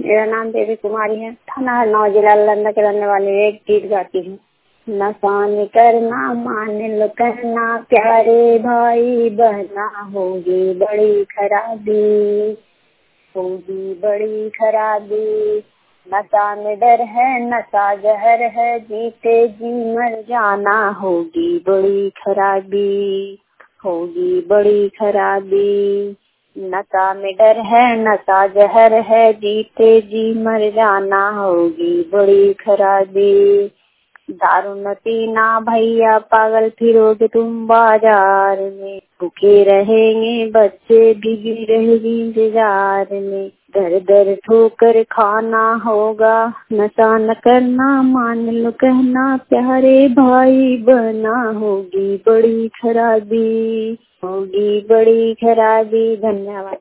मेरा नाम देवी कुमारी है। थाना हरनौत, जिला नालंदा के रहने वाली एक गीत गाती हूँ। नसान करना मान लो कहना प्यारे भाई बहना होगी बड़ी खराबी, होगी बड़ी खराबी। नशा में डर है नशा जहर है, जीते जी मर जाना होगी बड़ी खराबी, होगी बड़ी खराबी। नशा में डर है नशा जहर है, जीते जी मर जाना होगी बड़ी खराबी। दारू न पीना भैया पागल फिरोगे तुम बाजार में, भूखे रहेंगे बच्चे भीगी रहेगी इंतजार में। दर दर ठोकर खाना होगा, नशा न करना मान लो कहना प्यारे भाई बना होगी बड़ी खराबी, होगी बड़ी खराबी। धन्यवाद।